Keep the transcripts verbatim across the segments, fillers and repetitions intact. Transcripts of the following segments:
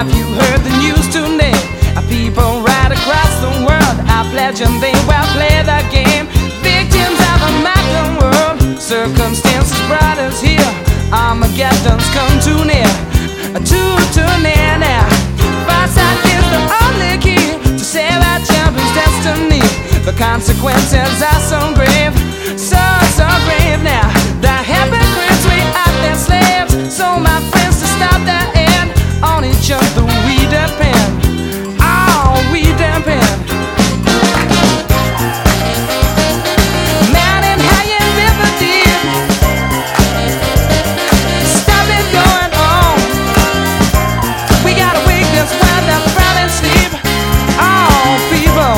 Have you heard the news today? People right across the world I pledge and they will play the game. Victims of a modern world. Circumstances brought us here. Armageddon's come too near. Too, too near now. Foresight is the only key to save our children's destiny. The consequences are so grave. So, so grave now. The hypocrites, we are their slaves. So my friends, to stop their end, on each other we depend. Oh, we depend. Mountain high and river deep. Stop it going on. We gotta wake this while they're falling asleep. Oh, people.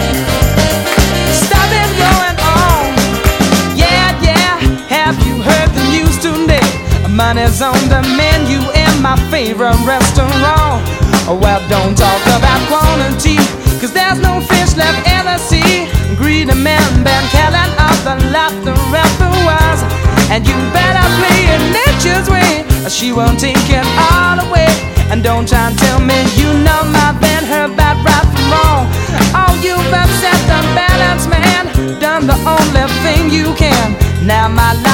Stop it going on. Yeah, yeah. Have you heard the news today? Money's on the menu in my favorite restaurant. Well, don't talk about quantity, cause there's no fish left in the sea. Greedy men been killing off the laughter of the was. And you better play it nature's way, or she won't take it all away. And don't try and tell me you know my band, her bad right from wrong. Oh, you've upset the balance, man. Done the only thing you can. Now my life